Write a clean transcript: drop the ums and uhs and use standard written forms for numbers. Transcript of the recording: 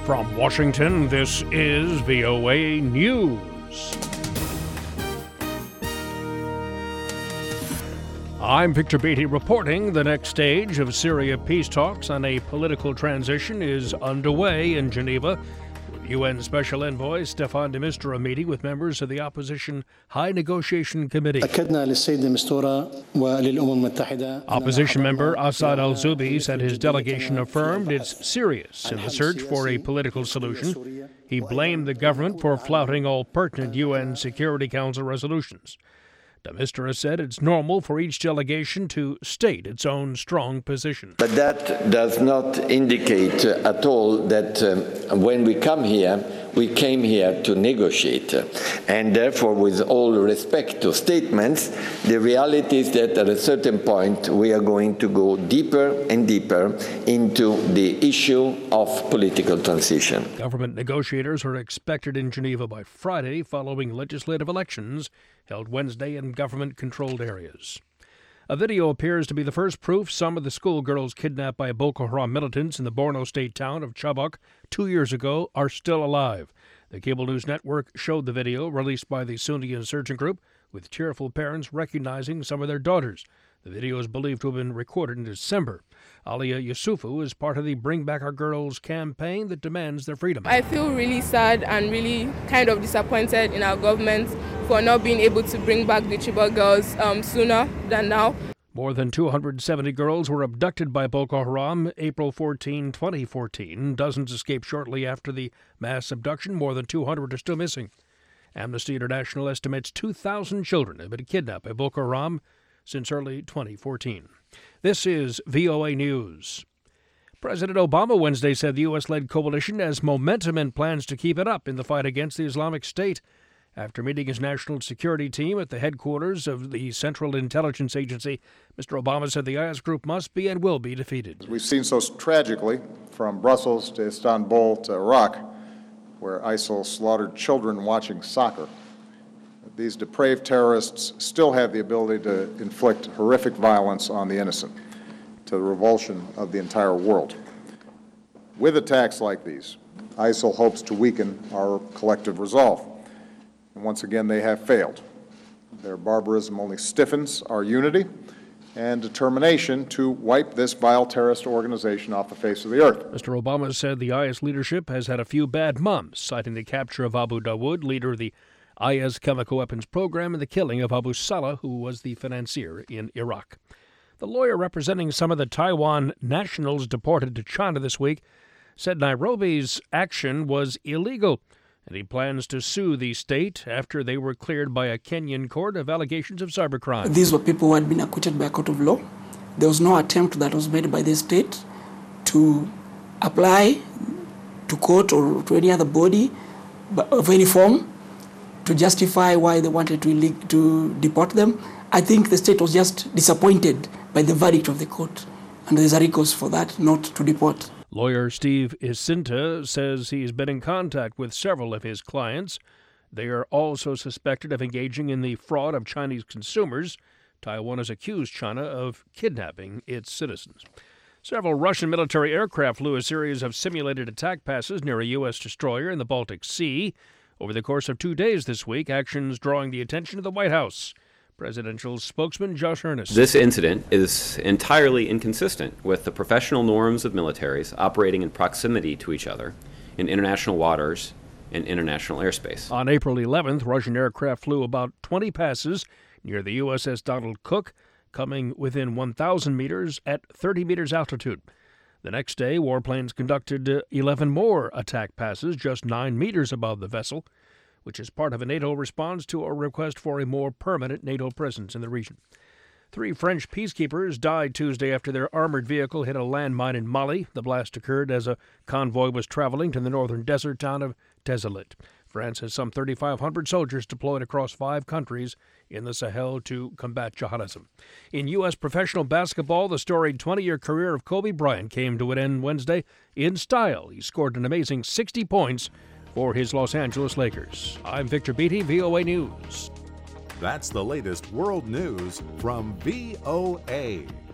From Washington, this is VOA News. I'm Victor Beatty reporting the next stage of Syria peace talks on a political transition is underway in Geneva, with UN Special Envoy Staffan de Mistura meeting with members of the Opposition High Negotiation Committee. Opposition member Assad al-Zubi said his delegation affirmed it's serious in the search for a political solution. He blamed the government for flouting all pertinent UN Security Council resolutions. De Mistura said it's normal for each delegation to state its own strong position. But that does not indicate at all that when we come here, we came here to negotiate. And therefore, with all respect to statements, the reality is that at a certain point, we are going to go deeper and deeper into the issue of political transition. Government negotiators are expected in Geneva by Friday following legislative elections held Wednesday in government-controlled areas. A video appears to be the first proof some of the schoolgirls kidnapped by Boko Haram militants in the Borno state town of Chibok 2 years ago are still alive. The cable news network showed the video released by the Sunni insurgent group, with tearful parents recognizing some of their daughters. The video is believed to have been recorded in December. Alia Yusufu is part of the Bring Back Our Girls campaign that demands their freedom. I feel really sad and really kind of disappointed in our government for not being able to bring back the Chibok girls sooner than now. More than 270 girls were abducted by Boko Haram April 14, 2014. Dozens escaped shortly after the mass abduction. More than 200 are still missing. Amnesty International estimates 2,000 children have been kidnapped by Boko Haram since early 2014. This is VOA News. President Obama Wednesday said the U.S.-led coalition has momentum and plans to keep it up in the fight against the Islamic State. After meeting his national security team at the headquarters of the Central Intelligence Agency, Mr. Obama said the IS group must be and will be defeated. We've seen so tragically, from Brussels to Istanbul to Iraq, where ISIL slaughtered children watching soccer. These depraved terrorists still have the ability to inflict horrific violence on the innocent, to the revulsion of the entire world. With attacks like these, ISIL hopes to weaken our collective resolve. And once again, they have failed. Their barbarism only stiffens our unity and determination to wipe this vile terrorist organization off the face of the earth. Mr. Obama said the IS leadership has had a few bad months, citing the capture of Abu Dawood, leader of the IS chemical weapons program, and the killing of Abu Salah, who was the financier in Iraq. The lawyer representing some of the Taiwan nationals deported to China this week said Nairobi's action was illegal, and he plans to sue the state after they were cleared by a Kenyan court of allegations of cybercrime. These were people who had been acquitted by a court of law. There was no attempt that was made by the state to apply to court or to any other body of any form to justify why they wanted to deport them. I think the state was just disappointed by the verdict of the court, and there's a recourse for that, not to deport. Lawyer Steve Isinta says he's been in contact with several of his clients. They are also suspected of engaging in the fraud of Chinese consumers. Taiwan has accused China of kidnapping its citizens. Several Russian military aircraft flew a series of simulated attack passes near a U.S. destroyer in the Baltic Sea over the course of 2 days this week, actions drawing the attention of the White House. Presidential spokesman Josh Earnest. This incident is entirely inconsistent with the professional norms of militaries operating in proximity to each other in international waters and international airspace. On April 11th, Russian aircraft flew about 20 passes near the USS Donald Cook, coming within 1,000 meters at 30 meters altitude. The next day, warplanes conducted 11 more attack passes just 9 meters above the vessel, which is part of a NATO response to a request for a more permanent NATO presence in the region. 3 French peacekeepers died Tuesday after their armored vehicle hit a landmine in Mali. The blast occurred as a convoy was traveling to the northern desert town of Tezlit. France has some 3,500 soldiers deployed across 5 countries in the Sahel to combat jihadism. In U.S. professional basketball, the storied 20-year career of Kobe Bryant came to an end Wednesday in style. He scored an amazing 60 points for his Los Angeles Lakers. I'm Victor Beatty, VOA News. That's the latest world news from VOA.